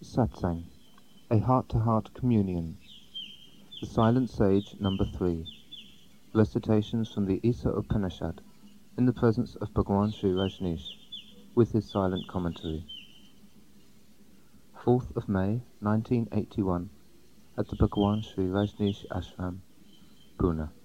Satsang, a heart-to-heart communion. The Silent Sage number 3. Recitations from the Isa Upanishad in the presence of Bhagwan Sri Rajneesh with his silent commentary. 4th of May 1981 at the Bhagwan Sri Rajneesh Ashram, Pune.